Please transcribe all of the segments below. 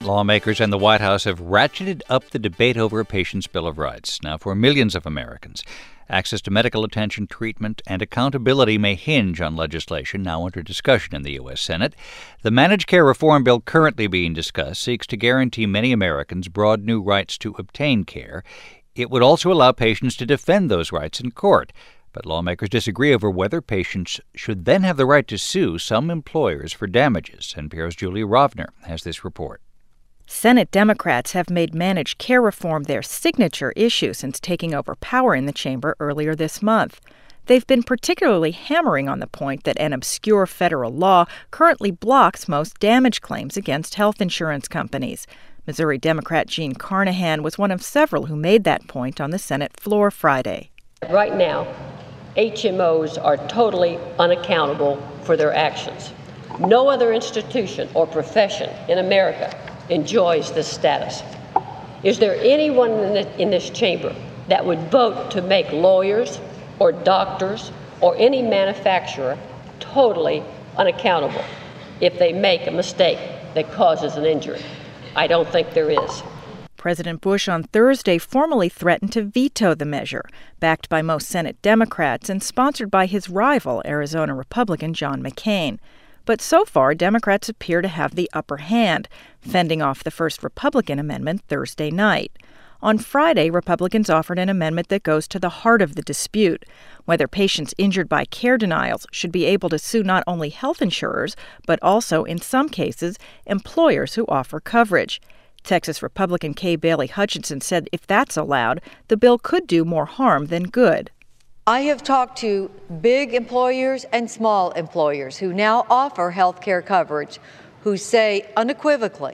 Lawmakers and the White House have ratcheted up the debate over a patient's Bill of Rights. Now, for millions of Americans, access to medical attention, treatment, and accountability may hinge on legislation now under discussion in the U.S. Senate. The managed care reform bill currently being discussed seeks to guarantee many Americans broad new rights to obtain care. It would also allow patients to defend those rights in court. But lawmakers disagree over whether patients should then have the right to sue some employers for damages. NPR's Julie Rovner has this report. Senate Democrats have made managed care reform their signature issue since taking over power in the chamber earlier this month. They've been particularly hammering on the point that an obscure federal law currently blocks most damage claims against health insurance companies. Missouri Democrat Gene Carnahan was one of several who made that point on the Senate floor Friday. Right now, HMOs are totally unaccountable for their actions. No other institution or profession in America enjoys this status. Is there anyone in this chamber that would vote to make lawyers or doctors or any manufacturer totally unaccountable if they make a mistake that causes an injury? I don't think there is. President Bush on Thursday formally threatened to veto the measure, backed by most Senate Democrats and sponsored by his rival, Arizona Republican John McCain. But so far, Democrats appear to have the upper hand, fending off the first Republican amendment Thursday night. On Friday, Republicans offered an amendment that goes to the heart of the dispute, whether patients injured by care denials should be able to sue not only health insurers, but also, in some cases, employers who offer coverage. Texas Republican Kay Bailey Hutchinson said if that's allowed, the bill could do more harm than good. I have talked to big employers and small employers who now offer health care coverage who say unequivocally,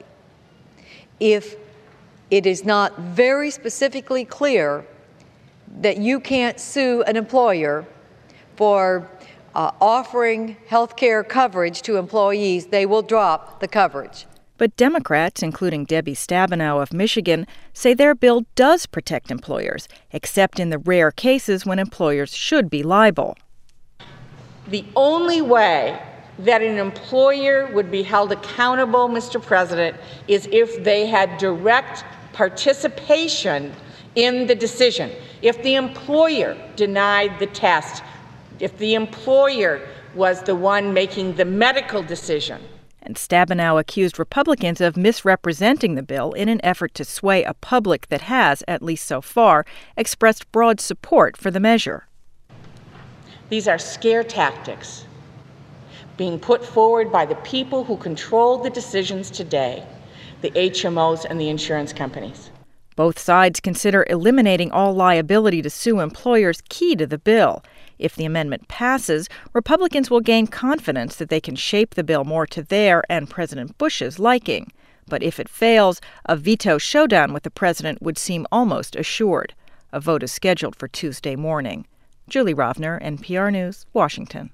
if it is not very specifically clear that you can't sue an employer for offering health care coverage to employees, they will drop the coverage. But Democrats, including Debbie Stabenow of Michigan, say their bill does protect employers, except in the rare cases when employers should be liable. The only way that an employer would be held accountable, Mr. President, is if they had direct participation in the decision. If the employer denied the test, if the employer was the one making the medical decision. And Stabenow accused Republicans of misrepresenting the bill in an effort to sway a public that has, at least so far, expressed broad support for the measure. These are scare tactics being put forward by the people who control the decisions today, the HMOs and the insurance companies. Both sides consider eliminating all liability to sue employers key to the bill. If the amendment passes, Republicans will gain confidence that they can shape the bill more to their and President Bush's liking. But if it fails, a veto showdown with the president would seem almost assured. A vote is scheduled for Tuesday morning. Julie Rovner, NPR News, Washington.